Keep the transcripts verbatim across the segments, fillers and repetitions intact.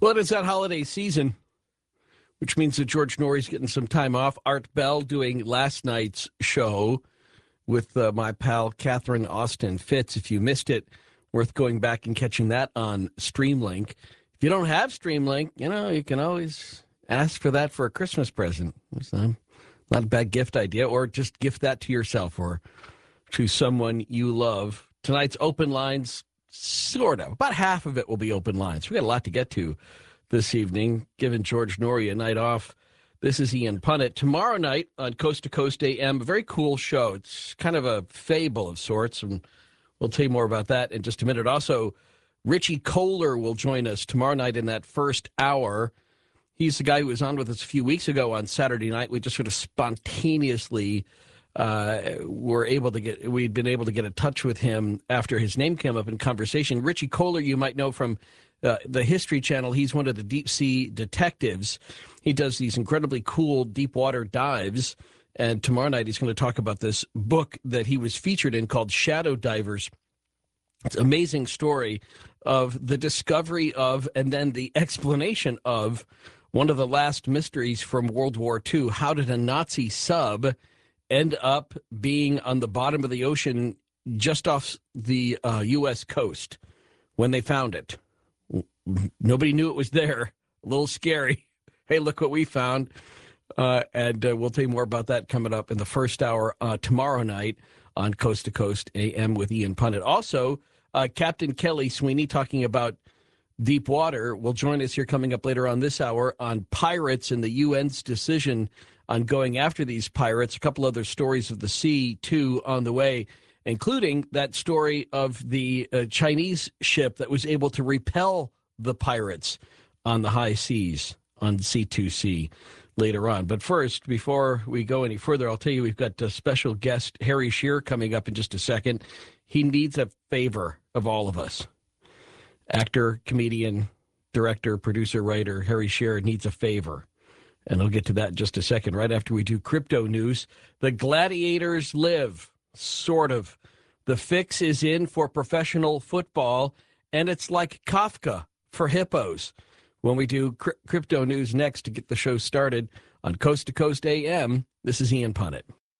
Well, it is that holiday season, which means that George Norrie's getting some time off. Art Bell doing last night's show with uh, my pal Catherine Austin Fitz. If you missed it, worth going back and catching that on Streamlink. If you don't have Streamlink, you know, you can always ask for that for a Christmas present. It's not, not a bad gift idea, or just gift that to yourself or to someone you love. Tonight's open lines, sort of. About half of it will be open lines. We got a lot to get to this evening, giving George Norrie a night off. This is Ian Punnett. Tomorrow night on Coast to Coast A M, a very cool show. It's kind of a fable of sorts, and we'll tell you more about that in just a minute. Also, Richie Kohler will join us tomorrow night in that first hour. He's the guy who was on with us a few weeks ago on Saturday night. We just sort of spontaneously uh, were able to get, we'd been able to get in touch with him after his name came up in conversation. Richie Kohler, you might know from uh, the History Channel. He's one of the deep sea detectives. He does these incredibly cool deep water dives. And tomorrow night, he's going to talk about this book that he was featured in called Shadow Divers. It's an amazing story of the discovery of and then the explanation of one of the last mysteries from World War Two. How did a Nazi sub end up being on the bottom of the ocean just off the uh, U S coast when they found it? Nobody knew it was there. A little scary. Hey, look what we found. Uh, and uh, we'll tell you more about that coming up in the first hour uh, tomorrow night on Coast to Coast A M with Ian Punnett. Also, uh, Captain Kelly Sweeney talking about deep water will join us here coming up later on this hour on pirates and the U N's decision on going after these pirates. A couple other stories of the sea, too, on the way, including that story of the uh, Chinese ship that was able to repel the pirates on the high seas on C two C later on. But first, before we go any further, I'll tell you we've got a special guest, Harry Shearer, coming up in just a second. He needs a favor of all of us. Actor, comedian, director, producer, writer, Harry Shearer needs a favor. And I'll get to that in just a second, right after we do crypto news. The Gladiators live, sort of. The fix is in for professional football, and it's like Kafka for hippos. When we do cri- crypto news next to get the show started on Coast to Coast A M, this is Ian Punnett.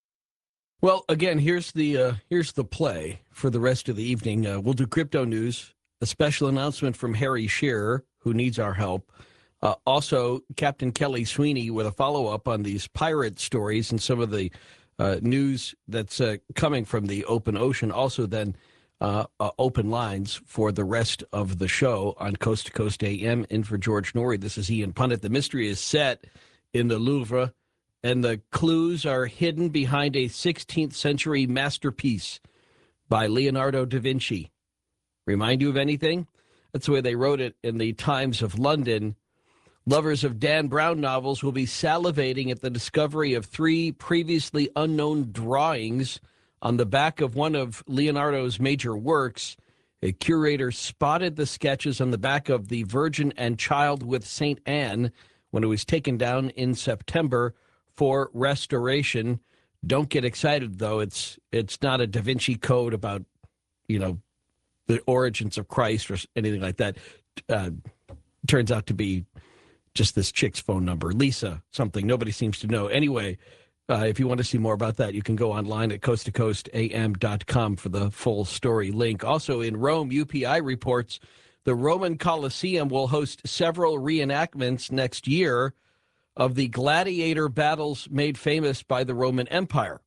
Well, again, here's the uh, here's the play for the rest of the evening. Uh, we'll do crypto news, a special announcement from Harry Shearer, who needs our help. Uh, also, Captain Kelly Sweeney with a follow-up on these pirate stories and some of the uh, news that's uh, coming from the open ocean. Also, then, uh, uh, open lines for the rest of the show on Coast to Coast A M. In for George Norrie, this is Ian Punnett. The mystery is set in the Louvre, and the clues are hidden behind a sixteenth century masterpiece by Leonardo da Vinci. Remind you of anything? That's the way they wrote it in the Times of London. Lovers of Dan Brown novels will be salivating at the discovery of three previously unknown drawings on the back of one of Leonardo's major works. A curator spotted the sketches on the back of The Virgin and Child with Saint Anne when it was taken down in September for restoration. Don't get excited, though. It's it's not a Da Vinci Code about, you know, the origins of Christ or anything like that. Uh, turns out to be just this chick's phone number, Lisa something. Nobody seems to know. Anyway, uh, if you want to see more about that, you can go online at coast to coast a m dot com for the full story link. Also in Rome, U P I reports the Roman Colosseum will host several reenactments next year of the gladiator battles made famous by the Roman Empire.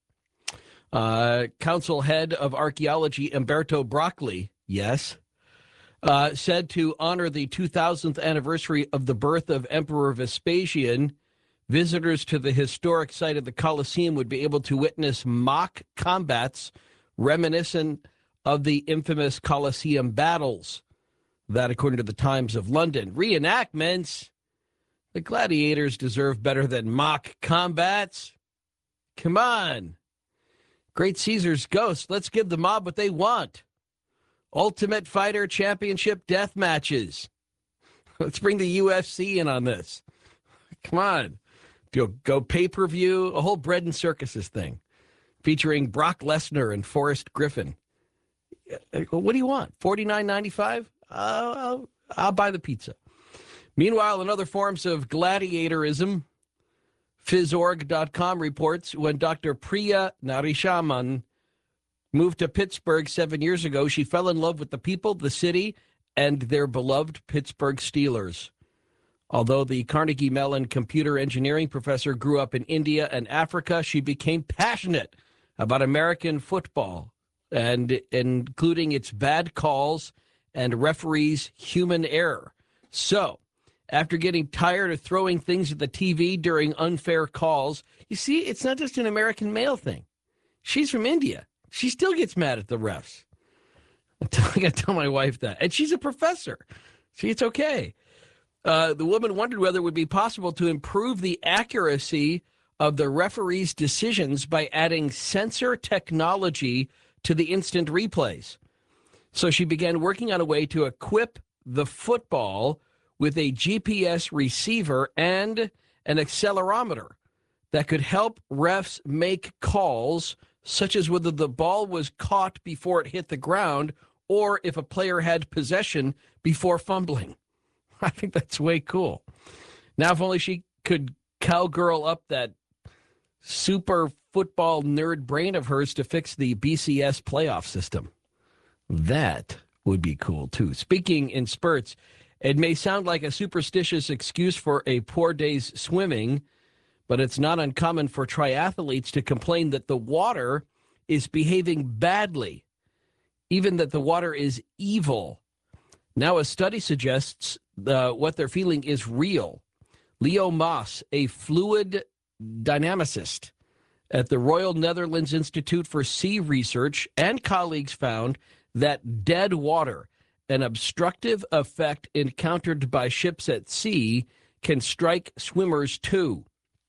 Uh, Council head of Archaeology, Umberto Broccoli, yes, Uh, said to honor the two thousandth anniversary of the birth of Emperor Vespasian, visitors to the historic site of the Colosseum would be able to witness mock combats reminiscent of the infamous Colosseum battles. That, according to the Times of London. Reenactments? The gladiators deserve better than mock combats. Come on. Great Caesar's ghost. Let's give the mob what they want. Ultimate Fighter Championship death matches. Let's bring the U F C in on this. Come on. Go, go pay-per-view, a whole bread and circuses thing featuring Brock Lesnar and Forrest Griffin. What do you want? forty-nine ninety-five? Uh, I'll, I'll buy the pizza. Meanwhile, in other forms of gladiatorism, phys org dot com reports when Doctor Priya Narishaman moved to Pittsburgh seven years ago, she fell in love with the people, the city, and their beloved Pittsburgh Steelers. Although the Carnegie Mellon computer engineering professor grew up in India and Africa, she became passionate about American football, and including its bad calls and referees' human error. So, after getting tired of throwing things at the T V during unfair calls, you see, it's not just an American male thing. She's from India. She still gets mad at the refs. I got to tell my wife that. And she's a professor. See, it's okay. Uh, the woman wondered whether it would be possible to improve the accuracy of the referee's decisions by adding sensor technology to the instant replays. So she began working on a way to equip the football with a G P S receiver and an accelerometer that could help refs make calls, such as whether the ball was caught before it hit the ground or if a player had possession before fumbling. I think that's way cool. Now, if only she could cowgirl up that super football nerd brain of hers to fix the B C S playoff system. That would be cool, too. Speaking in spurts, it may sound like a superstitious excuse for a poor day's swimming, but it's not uncommon for triathletes to complain that the water is behaving badly, even that the water is evil. Now, a study suggests uh, what they're feeling is real. Leo Maas, a fluid dynamicist at the Royal Netherlands Institute for Sea Research, and colleagues found that dead water, an obstructive effect encountered by ships at sea, can strike swimmers too.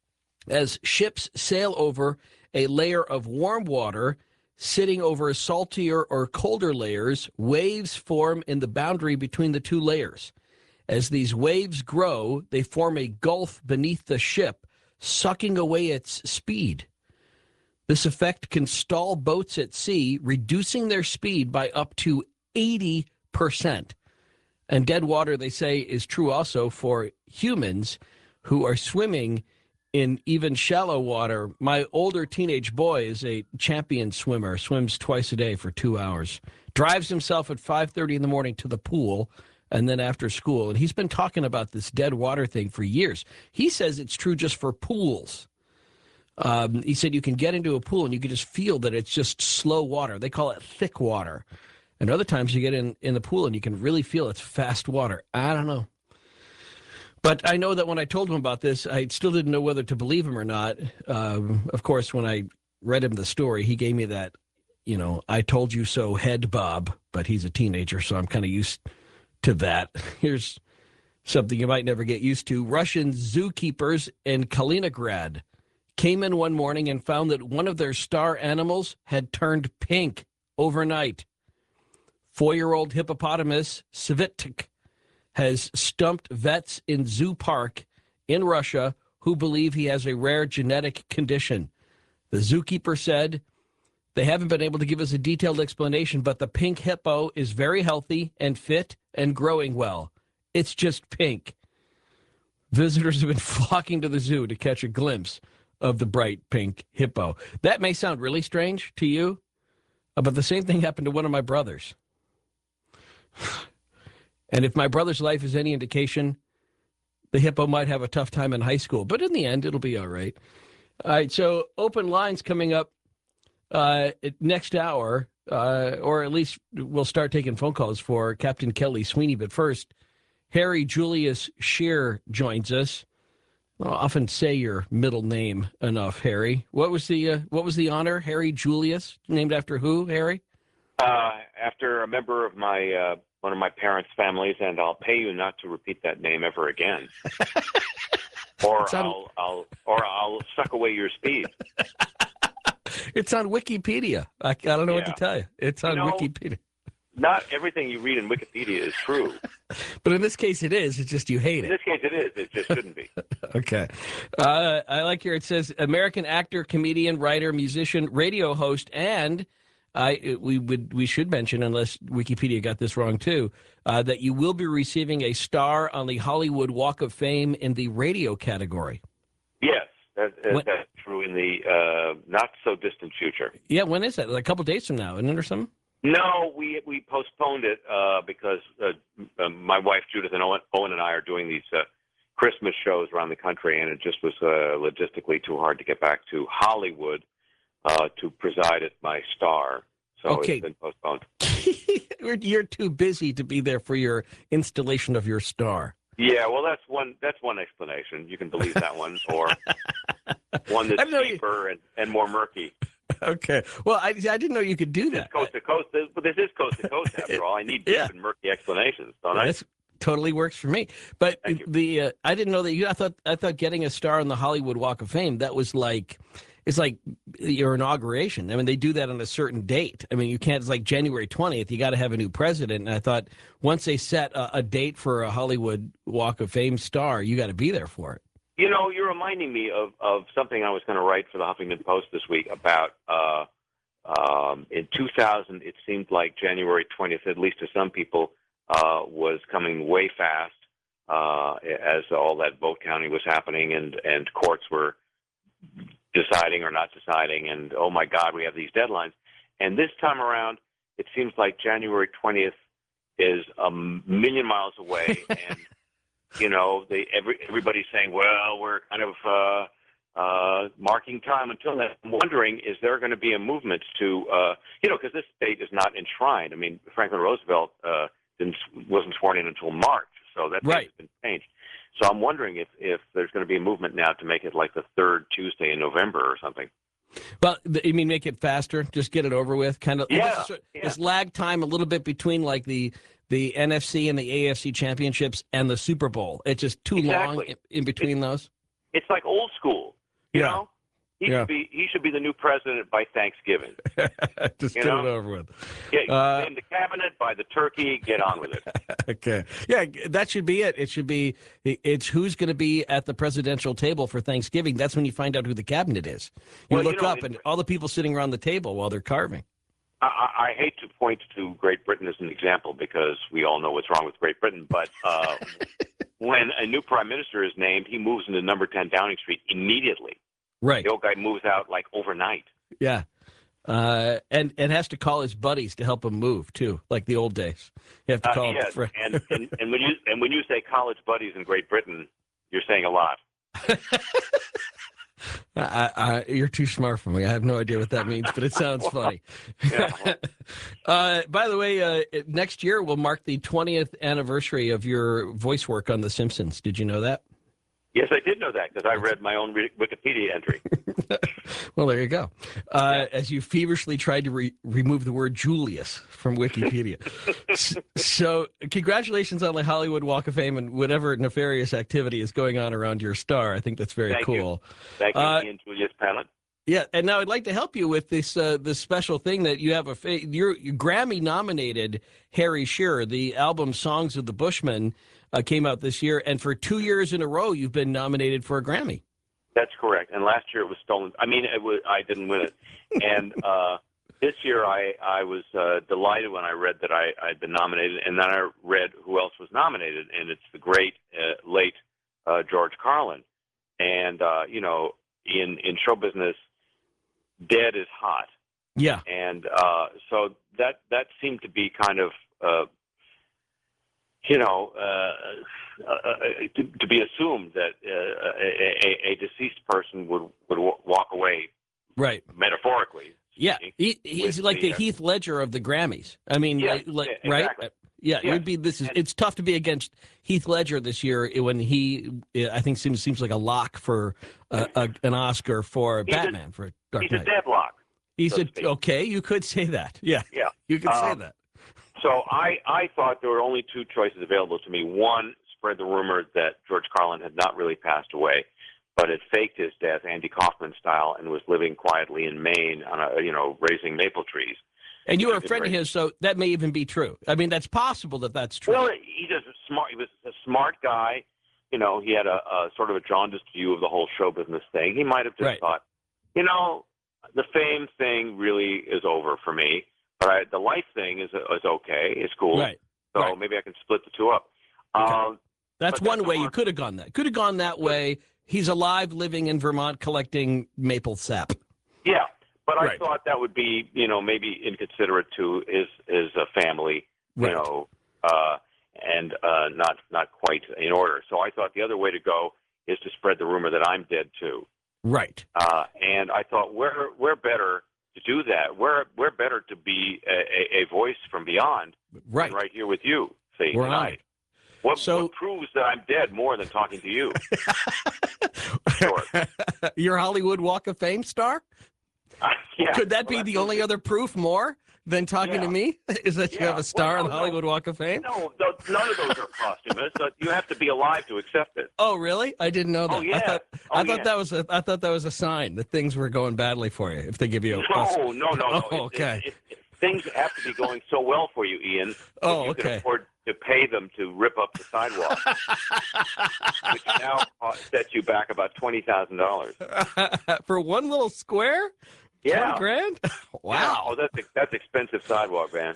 As ships sail over a layer of warm water, sitting over saltier or colder layers, waves form in the boundary between the two layers. As these waves grow, they form a gulf beneath the ship, sucking away its speed. This effect can stall boats at sea, reducing their speed by up to eighty percent. And dead water, they say, is true also for humans who are swimming in even shallow water. My older teenage boy is a champion swimmer, swims twice a day for two hours, drives himself at five thirty in the morning to the pool, and then after school. And he's been talking about this dead water thing for years. He says it's true just for pools. Um, he said you can get into a pool and you can just feel that it's just slow water. They call it thick water. And other times you get in, in the pool and you can really feel it's fast water. I don't know. But I know that when I told him about this, I still didn't know whether to believe him or not. Um, of course, when I read him the story, he gave me that, you know, I told you so head bob, but he's a teenager, so I'm kind of used to that. Here's something you might never get used to. Russian zookeepers in Kaliningrad came in one morning and found that one of their star animals had turned pink overnight. Four-year-old hippopotamus Svitek has stumped vets in Zoo Park in Russia who believe he has a rare genetic condition. The zookeeper said, they haven't been able to give us a detailed explanation, but the pink hippo is very healthy and fit and growing well. It's just pink. Visitors have been flocking to the zoo to catch a glimpse of the bright pink hippo. That may sound really strange to you, but the same thing happened to one of my brothers. And if my brother's life is any indication, the hippo might have a tough time in high school. But in the end, it'll be all right. All right, so open lines coming up uh, next hour, uh, or at least we'll start taking phone calls for Captain Kelly Sweeney. But first, Harry Julius Shear joins us. I'll often say your middle name enough, Harry. What was the uh, what was the honor, Harry Julius? Named after who, Harry? Uh, after a member of my uh, one of my parents' families, and I'll pay you not to repeat that name ever again, or on, I'll, I'll or I'll suck away your speed. It's on Wikipedia. I, I don't know yeah. what to tell you. It's on you know, Wikipedia. Not everything you read in Wikipedia is true. But in this case, it is. It's just you hate in it. In this case, it is. It just shouldn't be. Okay. Uh, I like here it says American actor, comedian, writer, musician, radio host, and I we would we should mention, unless Wikipedia got this wrong too, uh, that you will be receiving a star on the Hollywood Walk of Fame in the radio category. Yes, that, that, When, that's true in the uh, not so distant future. yeah, when is that? Like a couple days from now, isn't it, or something? No, we we postponed it uh, because uh, uh, my wife Judith and Owen, Owen and I are doing these uh, Christmas shows around the country, and it just was uh, logistically too hard to get back to Hollywood uh, to preside at my star. So Okay. it's been postponed. You're too busy to be there for your installation of your star. Yeah, well, that's one that's one explanation. You can believe that one, or one I that's know you- deeper and, and more murky. Okay. Well, I, I didn't know you could do that. It's coast to coast, but this is coast to coast after all. I need deep Yeah. and murky explanations, don't I? That totally works for me. But Thank you. the uh, I didn't know that you. I thought I thought getting a star on the Hollywood Walk of Fame, that was like, it's like your inauguration. I mean, they do that on a certain date. I mean, you can't. It's like January twentieth. You got to have a new president. And I thought once they set a, a date for a Hollywood Walk of Fame star, you got to be there for it. You know, you're reminding me of, of something I was going to write for the Huffington Post this week about uh, um, in two thousand, it seemed like January twentieth, at least to some people, uh, was coming way fast uh, as all that vote counting was happening and, and courts were deciding or not deciding. And, oh, my God, we have these deadlines. And this time around, it seems like January twentieth is a million miles away. And You know, they every everybody's saying, well, we're kind of uh, uh, marking time until that. I'm wondering, is there going to be a movement to, uh, you know, because this date is not enshrined. I mean, Franklin Roosevelt uh, didn't wasn't sworn in until March, so that Right. has been changed. So I'm wondering if, if there's going to be a movement now to make it like the third Tuesday in November or something. But you mean make it faster? Just get it over with? Kind of. Yeah, It's, yeah. it's lag time a little bit between like the the N F C and the A F C championships and the Super Bowl. It's just too long Exactly. in, in between those. It's like old school, you Yeah. know. He Yeah. should be he should be the new president by Thanksgiving. Just You get know? it over with. Get Uh, name the cabinet, buy the turkey, get on with it. Okay. Yeah, that should be it. It should be, it's who's going to be at the presidential table for Thanksgiving. That's when you find out who the cabinet is. You Well, you look know, up it- and all the people sitting around the table while they're carving. I, I I hate to point to Great Britain as an example because we all know what's wrong with Great Britain, but uh, when a new prime minister is named, he moves into number ten Downing Street immediately. Right. The old guy moves out like overnight. Yeah. Uh, and, and has to call his buddies to help him move, too, like the old days. You have to Uh, call yes, him. and, and and when you and when you say college buddies in Great Britain, you're saying a lot. I, I, you're too smart for me. I have no idea what that means, but it sounds funny. Yeah. uh, by the way, uh, next year will mark the twentieth anniversary of your voice work on The Simpsons. Did you know that? Yes, I did know that because I read my own re- Wikipedia entry. Well, there you go. Uh, as you feverishly tried to re- remove the word Julius from Wikipedia. S- so, congratulations on the Hollywood Walk of Fame and whatever nefarious activity is going on around your star. I think that's very Thank you. cool. Thank you, Uh, Ian Julius Pallett. Yeah, and now I'd like to help you with this uh, this special thing that you have a fa- you're, you Grammy nominated Harry Shearer. The album Songs of the Bushmen uh, came out this year, and for two years in a row, you've been nominated for a Grammy. That's correct. And last year it was stolen. I mean, it was, I didn't win it. And uh, this year I, I was uh, delighted when I read that I, I'd been nominated. And then I read who else was nominated. And it's the great, uh, late uh, George Carlin. And, uh, you know, in, in show business, dead is hot. Yeah, And uh, so that, that seemed to be kind of, uh, you know, uh, uh, uh, to, to be assumed that uh, a, a, a deceased person would, would w- walk away right. metaphorically. Yeah, speaking, he, he's with like the uh, Heath Ledger of the Grammys. I mean, Yeah, like, like- yeah, right? exactly. Yeah, it Yeah. would be. This is. And- It's tough to be against Heath Ledger this year when he, I think, seems seems like a lock for uh, a, an Oscar for He's a- Batman for Dark He's a Knight. deadlock. He's so a to speak. okay. You could say that. Yeah, Yeah. you could say Um, that. So I, I thought there were only two choices available to me. One, spread the rumor that George Carlin had not really passed away, but had faked his death Andy Kaufman style and was living quietly in Maine on a, you know, raising maple trees. And you were a He's a friend of great- his, so that may even be true. I mean, that's possible that that's true. Well, he just a smart. He was a smart guy. You know, he had a, a sort of a jaundiced view of the whole show business thing. He might have just Right. thought, you know, the fame thing really is over for me. But I, the life thing is is okay. It's cool. Right. So right. maybe I can split the two up. Okay. Um, That's but one that's way a you hard- could have gone that. Could have gone that way. He's alive, living in Vermont, collecting maple sap. Yeah, but I Right. thought that would be, you know, maybe inconsiderate to his his uh, family, you Right. know, uh, and uh, not not quite in order. So I thought the other way to go is to spread the rumor that I'm dead too. Right. Uh, and I thought we're we're better to do that. We're we're better to be a, a, a voice from beyond, Right. than right here with you. See, We're on tonight. it. What, So- what proves that I'm dead more than talking to you? Sure. Your Hollywood Walk of Fame star? Yeah. Could that Well, be the that's only okay. other proof more than talking Yeah. to me? Is that you Yeah. have a star Well, on the no, Hollywood no. Walk of Fame? No, th- none of those are posthumous. Uh, you have to be alive to accept it. Oh, really? I didn't know that. Oh, yeah. I thought, Oh, I thought yeah. that was a I thought that was a sign that things were going badly for you if they give you a No, no, no, no. Oh, It- okay. it- it- it- things have to be going so well for you, Ian. that Oh, you can okay. afford to pay them to rip up the sidewalk, which now uh, sets you back about twenty thousand dollars. For one little square? Yeah. twenty grand? Yeah. Wow. Oh, that's that's expensive sidewalk, man.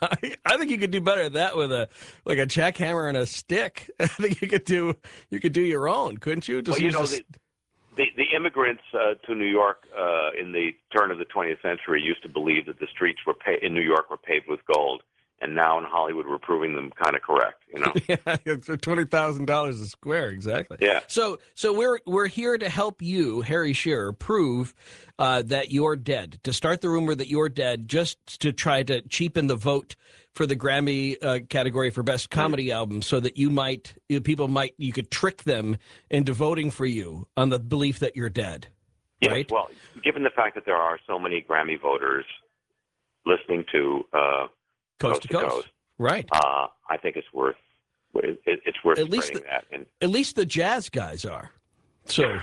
I think you could do better than that with a like a jackhammer and a stick. I think you could do you could do your own, couldn't you? Just Well, you use know, a the, s- the, the immigrants uh, to New York uh, in the turn of the twentieth century used to believe that the streets were pa- in New York were paved with gold, and now in Hollywood we're proving them kind of correct. You know? yeah, it's twenty thousand dollars a square, exactly. Yeah. So, so we're we're here to help you, Harry Shearer, prove uh, that you're dead. To start the rumor that you're dead, just to try to cheapen the vote for the Grammy uh, category for Best Comedy Album, so that you might you know, people might you could trick them into voting for you on the belief that you're dead. Yes, Right? well, given the fact that there are so many Grammy voters listening to uh, Coast to coast. Right. uh, I think it's worth it, it's worth At least spreading that, and At least the jazz guys are. So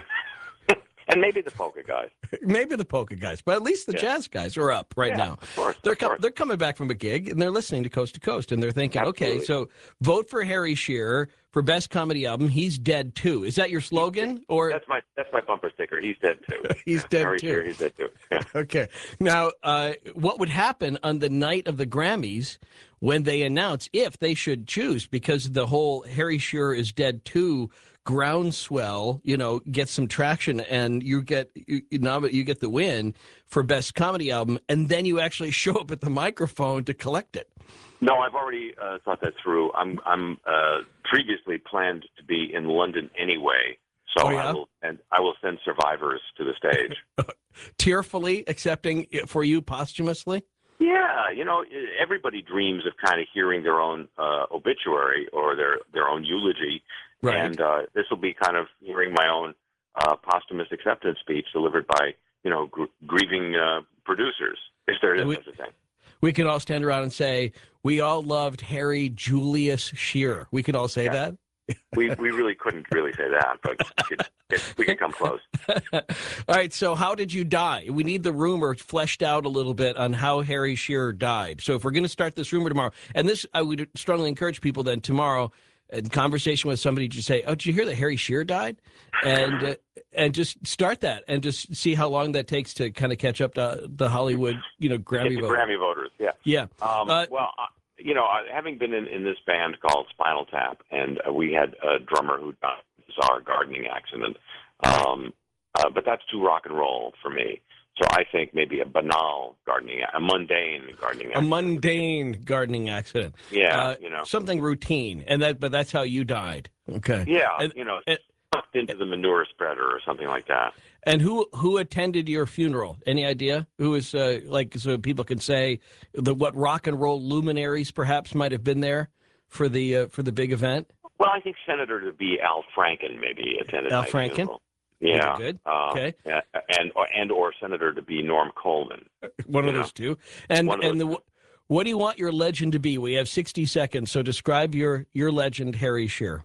and maybe the polka guys. maybe the polka guys, but at least the Yeah. jazz guys are up right Yeah, now. of course, They're of com- course. they're coming back from a gig and they're listening to Coast to Coast and they're thinking, okay, Absolutely. so vote for Harry Shearer for Best Comedy Album. He's dead too. Is that your slogan? Or That's my that's my bumper sticker. He's dead too. He's dead Very too. sure he's dead too. Yeah. okay. Now, uh, what would happen on the night of the Grammys when they announce if they should choose, because the whole Harry Shearer is dead too groundswell, you know, gets some traction, and you get you, you nom- you get the win for Best Comedy Album, and then you actually show up at the microphone to collect it. No, I've already uh, thought that through. I'm I'm uh, previously planned to be in London anyway, so Oh, yeah? I will and I will send survivors to the stage. Tearfully accepting it for you posthumously. Yeah, you know, everybody dreams of kind of hearing their own uh, obituary or their their own eulogy, Right. and uh, this will be kind of hearing my own uh, posthumous acceptance speech delivered by you know gr- grieving uh, producers. If there is We- such a thing. We could all stand around and say, we all loved Harry Julius Shearer. We could all say Yeah. We we really couldn't really say that, but we could, we could come close. that? All right. So how did you die? We need the rumor fleshed out a little bit on how Harry Shearer died. So if we're going to start this rumor tomorrow, and this, I would strongly encourage people then tomorrow in conversation with somebody to say, oh, did you hear that Harry Shearer died? And, uh, and just start that and just see how long that takes to kind of catch up to the Hollywood, you know, Get Grammy the vote. Grammy voters, yeah. Yeah. Um, Uh, well, uh, you know, uh, having been in, in this band called Spinal Tap, and uh, we had a drummer who died in a bizarre gardening accident, um, uh, but that's too rock and roll for me. So I think maybe a banal gardening, a mundane gardening A accident. mundane gardening accident. yeah, uh, you know. Something routine. And that, but that's how you died. Okay. Yeah, and- you know, and- sucked into the manure spreader or something like that. And who who attended your funeral? Any idea? Who was uh, like so people can say the what rock and roll luminaries perhaps might have been there for the uh, for the big event? Well, I think Senator to be Al Franken maybe attended Al my Franken? funeral. Yeah, Good. uh, Okay. yeah, and or, and or Senator to be Norm Coleman. One of Yeah. those two. And One of and the what do you want your legend to be? We have sixty seconds. So describe your your legend, Harry Shearer.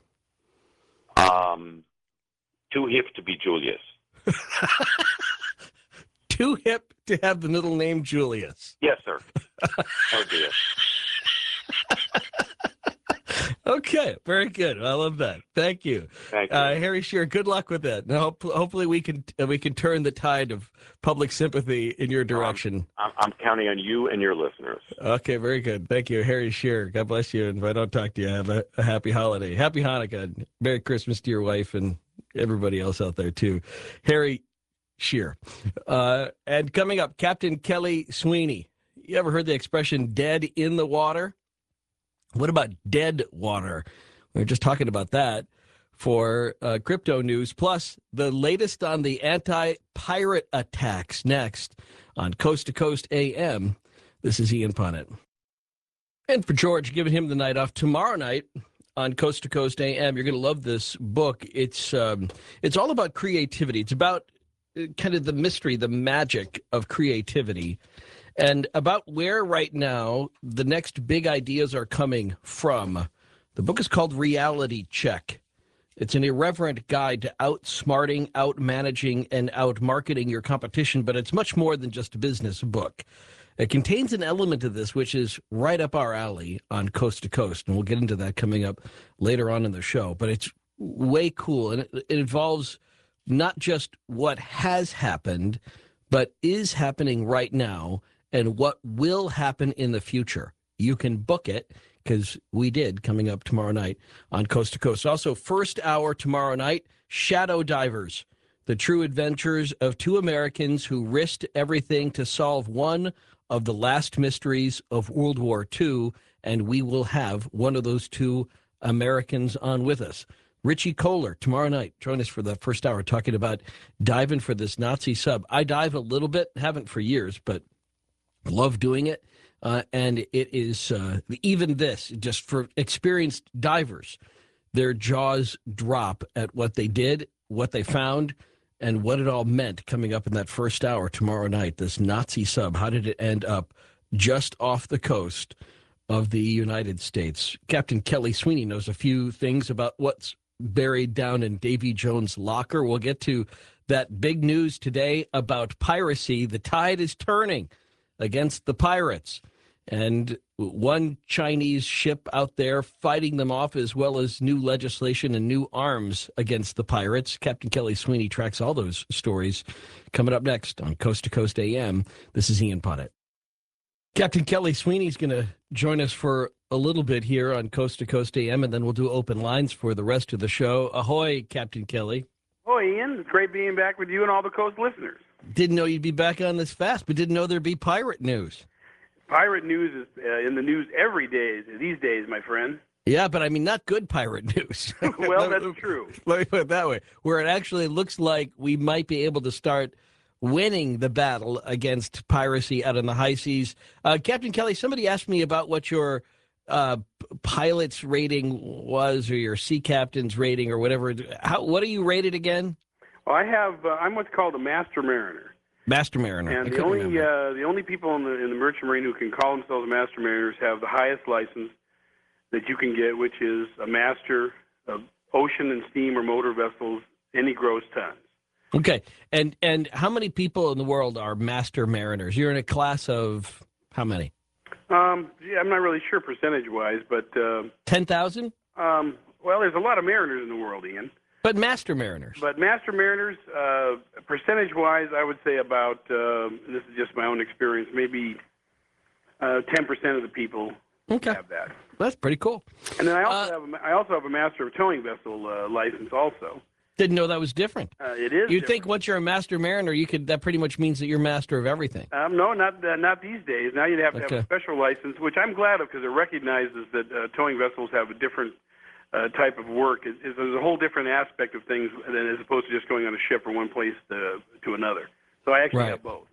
Um, too hip to be Julius. Too hip to have the middle name Julius. Yes, sir. That would be it. Okay, very good. I love that. Thank you, Thank you. uh, Harry Shearer. Good luck with that. Now, hope, hopefully, we can uh, we can turn the tide of public sympathy in your direction. Um, I'm, I'm counting on you and your listeners. Okay, very good. Thank you, Harry Shearer. God bless you. And if I don't talk to you, have a, a happy holiday, happy Hanukkah, and Merry Christmas to your wife and everybody else out there too. Harry Shearer. Uh, and coming up, Captain Kelly Sweeney. You ever heard the expression "dead in the water"? What about dead water? We were just talking about that for uh, crypto news. Plus, the latest on the anti-pirate attacks next on Coast to Coast A M. This is Ian Punnett. And for George, giving him the night off tomorrow night on Coast to Coast A M. You're going to love this book. It's um, it's all about creativity. It's about kind of the mystery, the magic of creativity, and about where right now the next big ideas are coming from. The book is called Reality Check. It's an irreverent guide to outsmarting, outmanaging, and outmarketing your competition, but it's much more than just a business book. It contains an element of this which is right up our alley on Coast to Coast, and we'll get into that coming up later on in the show. But it's way cool, and it, it involves not just what has happened, but is happening right now, and what will happen in the future. You can book it, because we did, coming up tomorrow night on Coast to Coast. Also, first hour tomorrow night, Shadow Divers, the true adventures of two Americans who risked everything to solve one of the last mysteries of World War Two, and we will have one of those two Americans on with us. Richie Kohler, tomorrow night, join us for the first hour, talking about diving for this Nazi sub. I dive a little bit, haven't for years, but love doing it. Uh, and it is uh, even this, just for experienced divers, their jaws drop at what they did, what they found, and what it all meant coming up in that first hour tomorrow night. This Nazi sub, how did it end up just off the coast of the United States? Captain Kelly Sweeney knows a few things about what's buried down in Davy Jones' locker. We'll get to that big news today about piracy. The tide is turning against the pirates, and one Chinese ship out there fighting them off, as well as new legislation and new arms against the pirates. Captain Kelly Sweeney tracks all those stories coming up next on Coast to Coast A M. This is Ian Punnett. Captain Kelly Sweeney's going to join us for a little bit here on Coast to Coast A M, and then we'll do open lines for the rest of the show. Ahoy, Captain Kelly. Oh, Ian, it's great being back with you and all the Coast listeners. Didn't know you'd be back on this fast, but didn't know there'd be pirate news. Pirate news is uh, in the news every day these days, my friend. Yeah, but I mean, not good pirate news. Well, that's true. Let me put it that way, where it actually looks like we might be able to start winning the battle against piracy out in the high seas. Uh, Captain Kelly, somebody asked me about what your uh, pilot's rating was, or your sea captain's rating, or whatever. How, what are you rated again? Well, I have. Uh, I'm what's called a master mariner. Master mariner. And the only uh, the only people in the in the merchant marine who can call themselves master mariners have the highest license that you can get, which is a master of ocean and steam or motor vessels, any gross tons. Okay, and and how many people in the world are master mariners? You're in a class of how many? Um, yeah, I'm not really sure percentage-wise, but uh, ten thousand. Um, well, there's a lot of mariners in the world, Ian. But master mariners. But master mariners, uh, percentage-wise, I would say about, uh, and this is just my own experience, maybe uh, ten percent of the people okay. have that. That's pretty cool. And then I also, uh, have, a, I also have a master of towing vessel uh, license also. Didn't know that was different. Uh, it is You'd different. think once you're a master mariner, you could. That pretty much means that you're master of everything. Um, no, not uh, not these days. Now you'd have to Okay. have a special license, which I'm glad of because it recognizes that uh, towing vessels have a different uh, type of work. It, it, there's a whole different aspect of things than as opposed to just going on a ship from one place to, to another. So I actually Right. have both.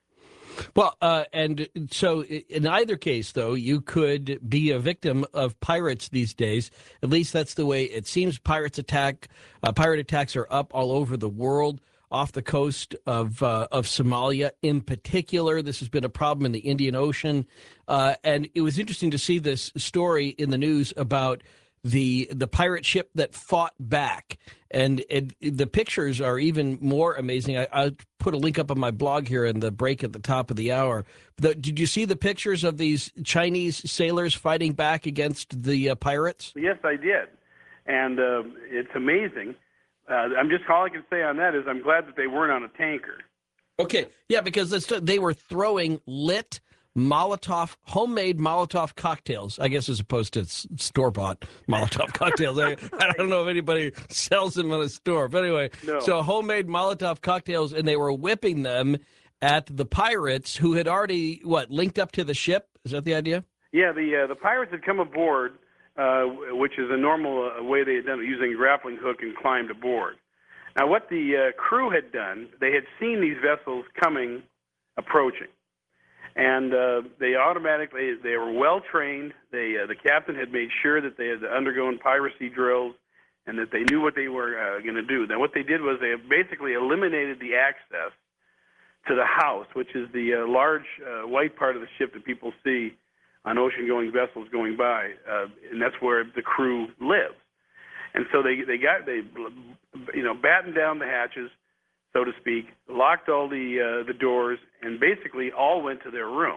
Well, uh, and so in either case, though, you could be a victim of pirates these days. At least that's the way it seems. Pirates attack, uh, pirate attacks are up all over the world, off the coast of uh, of Somalia in particular. This has been a problem in the Indian Ocean, uh, and it was interesting to see this story in the news about the the pirate ship that fought back, and it, the pictures are even more amazing. I, I'll put a link up on my blog here in the break at the top of the hour. The, did you see the pictures of these Chinese sailors fighting back against the uh, pirates? Yes, I did. And uh, it's amazing. Uh, I'm just, all I can say on that is I'm glad that they weren't on a tanker. Okay, yeah, because they were throwing lit Molotov, homemade Molotov cocktails, I guess, as opposed to store-bought Molotov cocktails. I, I don't know if anybody sells them in a store. But anyway, no. So homemade Molotov cocktails, and they were whipping them at the pirates who had already, what, linked up to the ship? Is that the idea? Yeah, the uh, the pirates had come aboard, uh, which is a normal uh, way they had done it, using a grappling hook and climbed aboard. Now, what the uh, crew had done, they had seen these vessels coming, approaching. And uh, they automatically, they were well trained. They, uh, the captain had made sure that they had undergone piracy drills and that they knew what they were uh, going to do. Then what they did was they basically eliminated the access to the house, which is the uh, large uh, white part of the ship that people see on ocean-going vessels going by, uh, and that's where the crew lives. And so they, they got, they, you know, battened down the hatches, so to speak, locked all the uh, the doors, and basically all went to their room,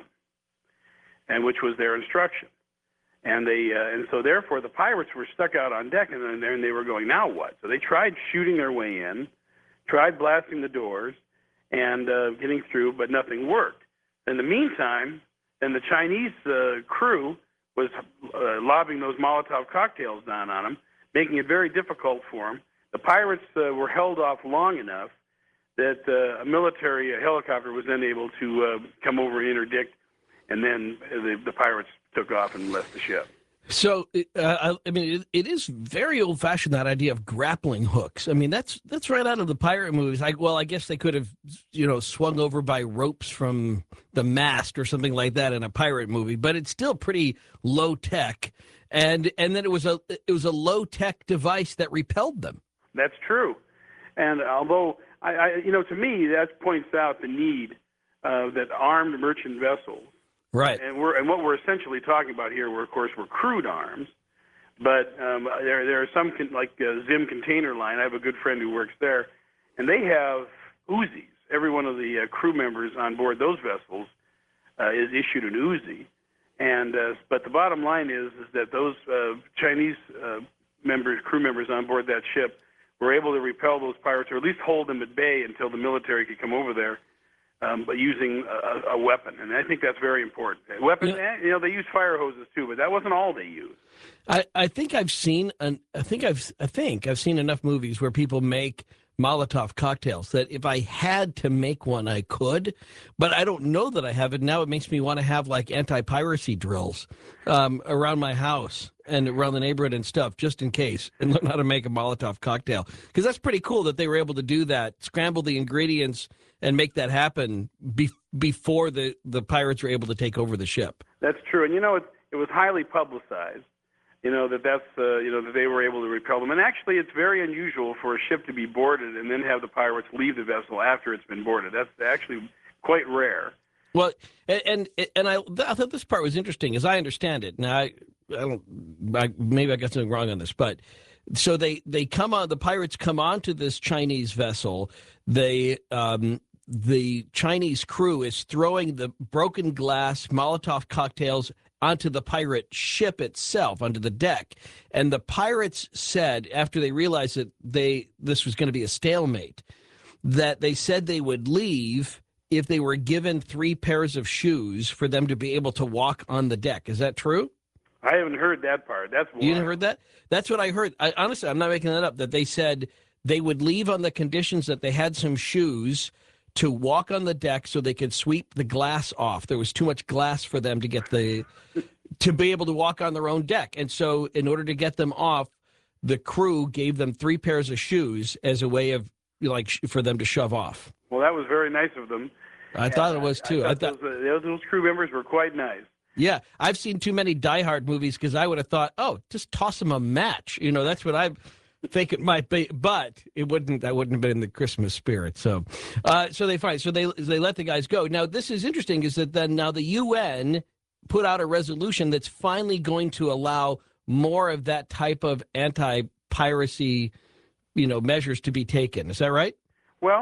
and which was their instruction. And they uh, and so therefore the pirates were stuck out on deck, and then and they were going, now what? So they tried shooting their way in, tried blasting the doors, and uh, getting through, but nothing worked. In the meantime, then the Chinese uh, crew was uh, lobbing those Molotov cocktails down on them, making it very difficult for them. The pirates uh, were held off long enough that uh, a military uh, helicopter was then able to uh, come over and interdict, and then the, the pirates took off and left the ship. So, uh, I mean, it, it is very old-fashioned, that idea of grappling hooks. I mean, that's that's right out of the pirate movies. Like, well, I guess they could have, you know, swung over by ropes from the mast or something like that in a pirate movie, but it's still pretty low-tech. And and then it was a it was a low-tech device that repelled them. That's true. And although, I, I you know, to me, that points out the need uh, that armed merchant vessels, right? And we're and what we're essentially talking about here, were of course, were crude arms, but um, there there are some con- like uh, Zim Container Line. I have a good friend who works there, and they have Uzis. Every one of the uh, crew members on board those vessels uh, is issued an Uzi. And uh, but the bottom line is is that those uh, Chinese uh, members, crew members on board that ship, were able to repel those pirates, or at least hold them at bay until the military could come over there, um, but using a, a weapon. And I think that's very important. Weapons, yeah. You know, they use fire hoses too, but that wasn't all they used. I, I think I've seen an I think I've I think I've seen enough movies where people make Molotov cocktails that if I had to make one, I could, but I don't know that I have it. Now it makes me want to have like anti-piracy drills um, around my house and around the neighborhood and stuff, just in case, and learn how to make a Molotov cocktail. Because that's pretty cool that they were able to do that, scramble the ingredients and make that happen be- before the, the pirates were able to take over the ship. That's true. And, you know, it, it was highly publicized. You know, that that's, uh, you know, that they were able to repel them. And actually, it's very unusual for a ship to be boarded and then have the pirates leave the vessel after it's been boarded. That's actually quite rare. Well, and and, and I, I thought this part was interesting, as I understand it. Now, I, I don't, I, maybe I got something wrong on this, but so they, they come on, the pirates come onto this Chinese vessel. They, um, the Chinese crew is throwing the broken glass Molotov cocktails onto the pirate ship itself, onto the deck. And the pirates said, after they realized that they this was going to be a stalemate, that they said they would leave if they were given three pairs of shoes for them to be able to walk on the deck. Is that true? I haven't heard that part. That's wild. You haven't heard that? That's what I heard. I, honestly, I'm not making that up, that they said they would leave on the conditions that they had some shoes to walk on the deck so they could sweep the glass off. There was too much glass for them to get the to be able to walk on their own deck. And so in order to get them off, the crew gave them three pairs of shoes as a way of, like, for them to shove off. Well, that was very nice of them. I thought it was too. I, I I thought, thought those, uh, those crew members were quite nice. Yeah, I've seen too many Die Hard movies because I would have thought, oh, just toss them a match. You know, that's what I think it might be, but it wouldn't. That wouldn't have been in the Christmas spirit. So, uh, so they fight. So they they let the guys go. Now, this is interesting. Is that then now the U N put out a resolution that's finally going to allow more of that type of anti-piracy, you know, measures to be taken. Is that right? Well,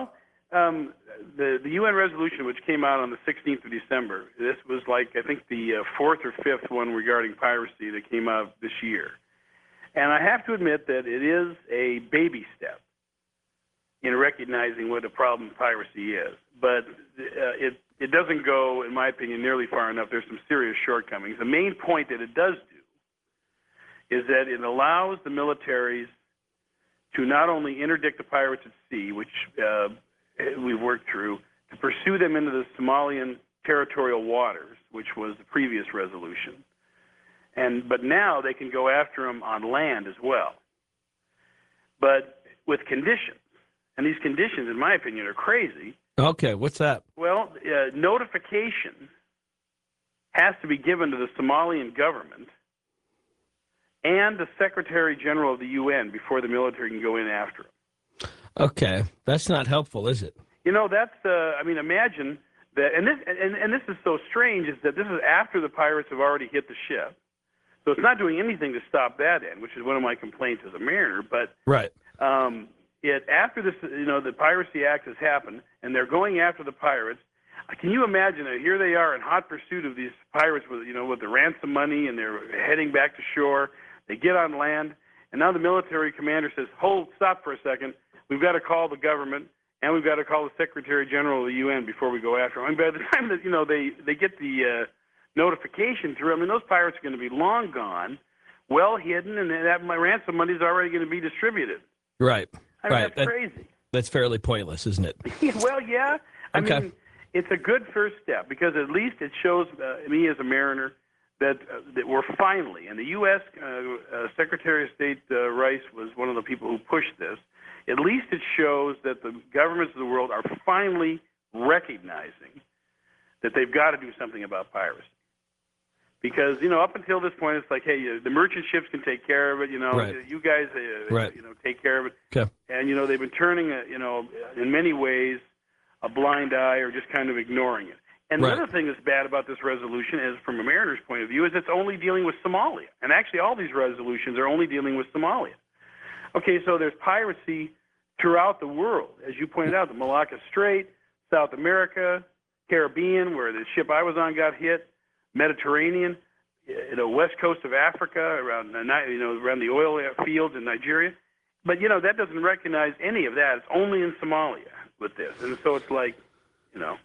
um, the the U N resolution, which came out on the sixteenth of December, this was like I think the uh, fourth or fifth one regarding piracy that came out this year, and I have to admit that it is a baby step in recognizing what a problem piracy is, but uh, it it doesn't go, in my opinion, nearly far enough. There's some serious shortcomings. The main point that it does do is that it allows the militaries to not only interdict the pirates at sea, which uh, we've worked through, to pursue them into the Somalian territorial waters, which was the previous resolution, and but now they can go after them on land as well, but with conditions. And these conditions, in my opinion, are crazy. Okay, what's that? Well, uh, notification has to be given to the Somalian government and the Secretary General of the U N before the military can go in after them. Okay, that's not helpful, is it? You know, that's, uh, I mean, imagine that, and this, and, and this is so strange, is that this is after the pirates have already hit the ship. So it's not doing anything to stop that end, which is one of my complaints as a mariner, but... Right. Um, It, after this, you know, the Piracy Act has happened, and they're going after the pirates. Can you imagine that here they are in hot pursuit of these pirates with, you know, with the ransom money, and they're heading back to shore. They get on land, and now the military commander says, "Hold, stop for a second. We've got to call the government, and we've got to call the Secretary General of the U N before we go after them." I mean, by the time that you know they they get the uh, notification through, I mean, those pirates are going to be long gone, well hidden, and that my ransom money is already going to be distributed. Right. I mean, right. that's crazy. That, that's fairly pointless, isn't it? Well, yeah. I Okay. mean, it's a good first step because at least it shows uh, me as a mariner that uh, that we're finally, and the U S Uh, uh, Secretary of State uh, Rice was one of the people who pushed this. At least it shows that the governments of the world are finally recognizing that they've got to do something about piracy. Because, you know, up until this point, it's like, hey, uh, the merchant ships can take care of it. You know, Right. you guys, uh, Right. you know, take care of it. Okay. And, you know, they've been turning, a, you know, in many ways, a blind eye or just kind of ignoring it. And Right. the other thing that's bad about this resolution is, from a mariner's point of view, is it's only dealing with Somalia. And actually, all these resolutions are only dealing with Somalia. Okay, so there's piracy throughout the world. As you pointed out, the Malacca Strait, South America, Caribbean, where the ship I was on got hit, Mediterranean, you know, west coast of Africa, around the you know around the oil fields in Nigeria, but you know that doesn't recognize any of that. It's only in Somalia with this, and so it's like, you know.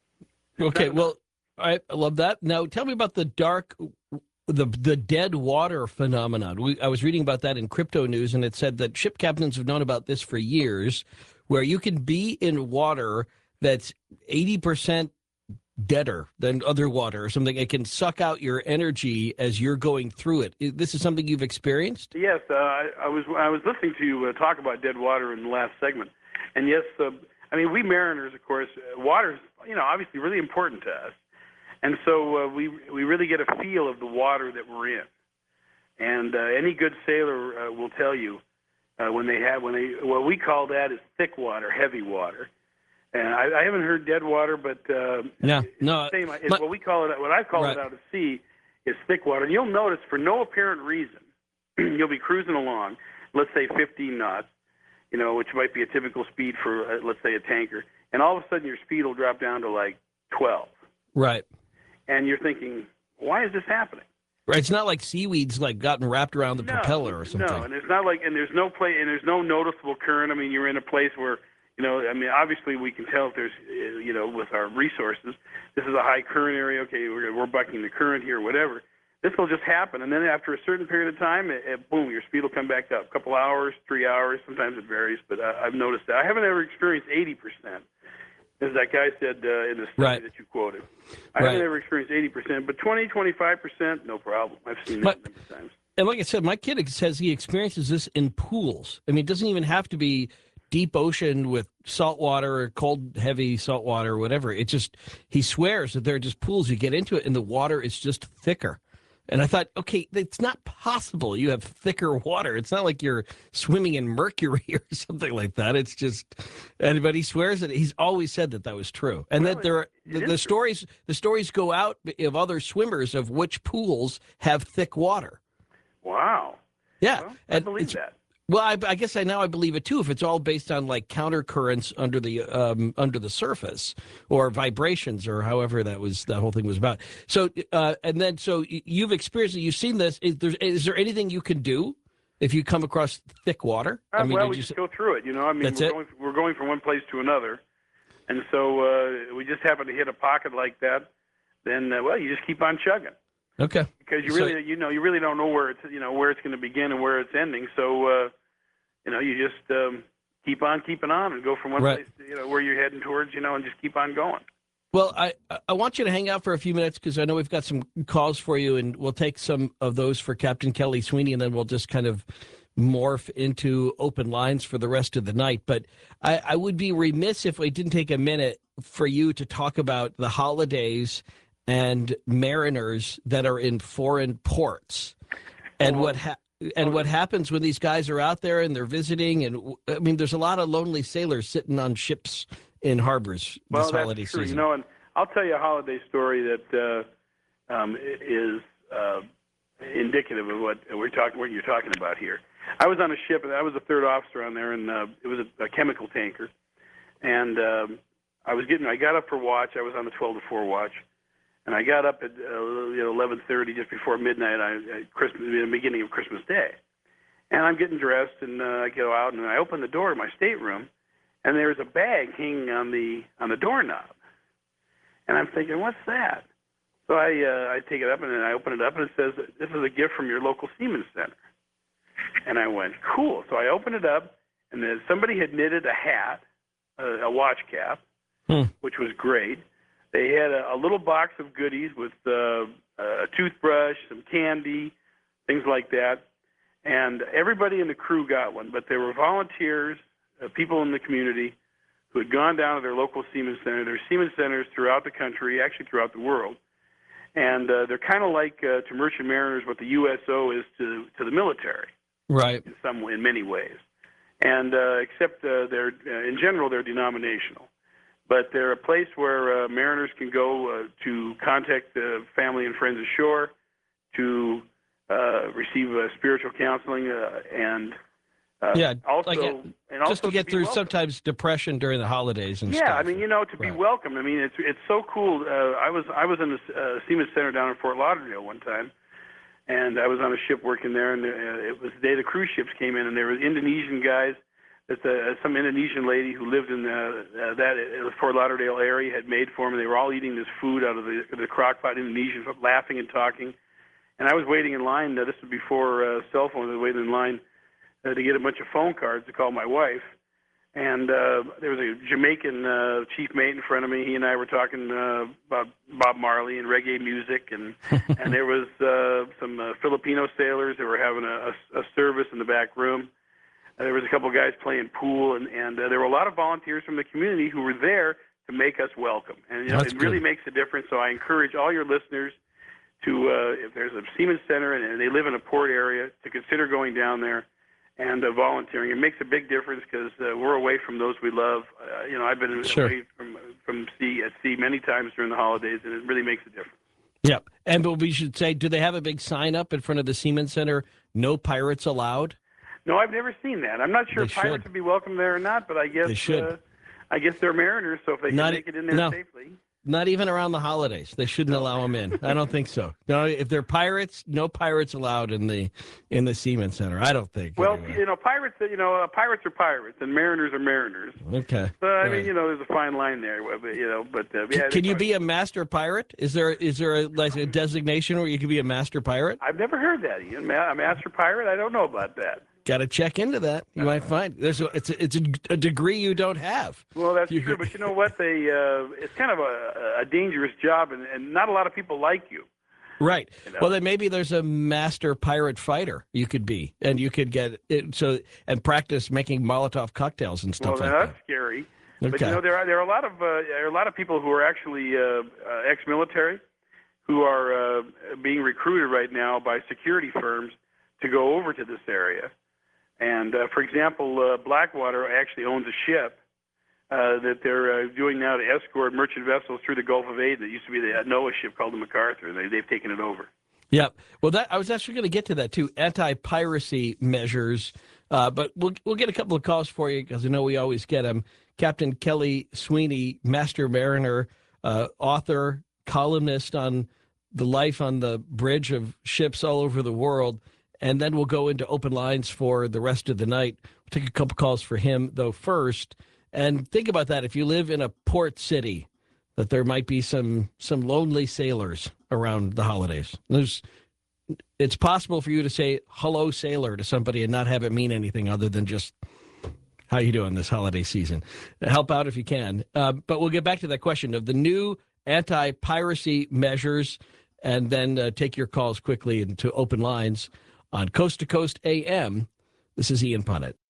Okay, well, I love that. Now, tell me about the dark, the the dead water phenomenon. We, I was reading about that in Crypto News, and it said that ship captains have known about this for years, where you can be in water that's eighty percent deader than other water or something. It can suck out your energy as you're going through it. This is something you've experienced? Yes, uh, I, I was I was listening to you uh, talk about dead water in the last segment, and yes, uh, I mean we mariners, of course, uh, water is you know obviously really important to us, and so uh, we we really get a feel of the water that we're in, and uh, any good sailor uh, will tell you uh, when they have when they what we call that is thick water, heavy water. And I, I haven't heard dead water, but uh, no, it's no, the same. It's my, what we call it. What I call right. it out at sea is thick water. And you'll notice, for no apparent reason, you'll be cruising along, let's say fifteen knots, you know, which might be a typical speed for, uh, let's say, a tanker, and all of a sudden your speed will drop down to like twelve. Right. And you're thinking, why is this happening? Right. It's not like seaweed's like gotten wrapped around the no, propeller or something. No, and it's not like, and there's no play, and there's no noticeable current. I mean, you're in a place where. You know, I mean, obviously we can tell if there's, you know, with our resources, this is a high current area. Okay, we're we're bucking the current here, whatever. This will just happen, and then after a certain period of time, it, it, boom, your speed will come back up. A couple hours, three hours. Sometimes it varies, but I, I've noticed that. I haven't ever experienced eighty percent, as that guy said uh, in the study right. that you quoted. I right. haven't ever experienced eighty percent, but twenty, twenty-five percent, no problem. I've seen that but, a number of times. And like I said, my kid says he experiences this in pools. I mean, it doesn't even have to be deep ocean with salt water, cold, heavy salt water, whatever. It just, he swears that there are just pools. You get into it and the water is just thicker. And I thought, okay, it's not possible you have thicker water. It's not like you're swimming in mercury or something like that. It's just, and but he swears that he's always said that that was true, and well, that there are it, the, it the stories. True. The stories go out of other swimmers of which pools have thick water. Wow. Yeah, well, I and believe it's, that. Well, I, I guess I now I believe it too. If it's all based on like counter currents under the um, under the surface or vibrations or however that was that whole thing was about. So uh, and then so you've experienced it. You've seen this. Is there is there anything you can do if you come across thick water? Uh, I mean, well, did we you just say- go through it. You know, I mean, That's we're it? going we're going from one place to another, and so uh, we just happen to hit a pocket like that. Then uh, well, you just keep on chugging. Okay. Because you So- really, you know, you really don't know where it's, you know, where it's going to begin and where it's ending. So, uh, you know, you just um, keep on keeping on and go from one Right. place, to, you know, where you're heading towards, you know, and just keep on going. Well, I I want you to hang out for a few minutes because I know we've got some calls for you, and we'll take some of those for Captain Kelly Sweeney, and then we'll just kind of morph into open lines for the rest of the night. But I, I would be remiss if we didn't take a minute for you to talk about the holidays and mariners that are in foreign ports, and what ha- and what happens when these guys are out there and they're visiting. And I mean, there's a lot of lonely sailors sitting on ships in harbors Well, this that's holiday true. season. You know, and I'll tell you a holiday story that uh, um, is uh, indicative of what we're talking, what you're talking about here. I was on a ship, and I was a third officer on there, and uh, it was a, a chemical tanker. And um, I was getting, I got up for watch. I was on the twelve to four watch. And I got up at uh, you know eleven thirty, just before midnight, I, I Christmas, the beginning of Christmas Day, and I'm getting dressed, and uh, I go out, and I open the door of my stateroom, and there's a bag hanging on the on the doorknob, and I'm thinking, what's that? So I uh, I take it up, and then I open it up, and it says, "This is a gift from your local Seamen's Center." And I went, cool. So I opened it up, and then somebody had knitted a hat, a, a watch cap, Hmm. which was great. They had a, a little box of goodies with uh, a toothbrush, some candy, things like that. And everybody in the crew got one, but there were volunteers, uh, people in the community who had gone down to their local Seamen's Center. There are Seamen's Centers throughout the country, actually throughout the world. And uh, they're kind of like uh, to merchant mariners what the U S O is to, to the military Right. in some in many ways. And uh, except uh, they're, uh, in general, they're denominational. But they're a place where uh, mariners can go uh, to contact uh, family and friends ashore, to uh, receive uh, spiritual counseling, uh, and uh, Yeah, also, like, uh, and also Just to get be through welcomed. sometimes depression during the holidays and Yeah, stuff. I mean, you know, to be Right. welcomed. I mean, it's it's so cool. Uh, I was I was in the uh, Seamen's Center down in Fort Lauderdale one time, and I was on a ship working there, and uh, it was the day the cruise ships came in, and there were Indonesian guys. That uh, some Indonesian lady who lived in uh, uh, that uh, Fort Lauderdale area had made for them. They were all eating this food out of the the crock pot, Indonesian, laughing and talking. And I was waiting in line. Uh, this was before uh, cell phones. I was waiting in line uh, to get a bunch of phone cards to call my wife. And uh, there was a Jamaican uh, chief mate in front of me. He and I were talking uh, about Bob Marley and reggae music, and and there was uh, some uh, Filipino sailors that were having a, a, a service in the back room. Uh, there was a couple of guys playing pool, and and uh, there were a lot of volunteers from the community who were there to make us welcome. And you know, That's it really good. makes a difference. So I encourage all your listeners to, uh, if there's a Seamen's Center and, and they live in a port area, to consider going down there and uh, volunteering. It makes a big difference because uh, we're away from those we love. Uh, you know, I've been Sure. away from from sea at sea many times during the holidays, and it really makes a difference. Yeah. And but we should say, do they have a big sign up in front of the Seamen's Center? No pirates allowed? No, I've never seen that. I'm not sure They if pirates should. would be welcome there or not, but I guess They should. Uh, I guess they're mariners, so if they Not- can make it in there no. safely. Not even around the holidays. They shouldn't allow them in. I don't think so. No, if they're pirates, no pirates allowed in the in the Seamen's Center. I don't think. Well, anyway. you know, pirates. You know, uh, pirates are pirates, and mariners are mariners. Okay. So I Right. mean, you know, there's a fine line there. But you know, but uh, yeah. Can you they- be a master pirate? Is there is there a, like a designation where you can be a master pirate? I've never heard that. Ian. Ma- A master pirate? I don't know about that. Got to check into that. You might find there's a, it's a, it's a, a degree you don't have. Well, that's You true. could- But you know what? They uh, it's kind of a, a dangerous job, and, and not a lot of people like you. Right. You know? Well, then maybe there's a master pirate fighter you could be, and you could get it so and practice making Molotov cocktails and Well, stuff like that's that. scary. But Okay. you know, there are there are a lot of uh, there are a lot of people who are actually uh, uh, ex-military who are uh, being recruited right now by security firms to go over to this area. And uh, for example, uh, Blackwater actually owns a ship uh, that they're uh, doing now to escort merchant vessels through the Gulf of Aden. That used to be the NOAA ship called the MacArthur, and they, they've taken it over. Yeah. Well, that I was actually going to get to that too. Anti-piracy measures Uh, but we'll we'll get a couple of calls for you because I know we always get them. Captain Kelly Sweeney, Master Mariner, uh, author, columnist on the life on the bridge of ships all over the world. And then we'll go into open lines for the rest of the night. We'll take a couple calls for him, though, first. And think about that. If you live in a port city, that there might be some some lonely sailors around the holidays. There's, it's possible for you to say hello, sailor, to somebody and not have it mean anything other than just, how you doing this holiday season? Help out if you can. Uh, but we'll get back to that question of the new anti-piracy measures and then uh, take your calls quickly into open lines on Coast to Coast A M. This is Ian Punnett.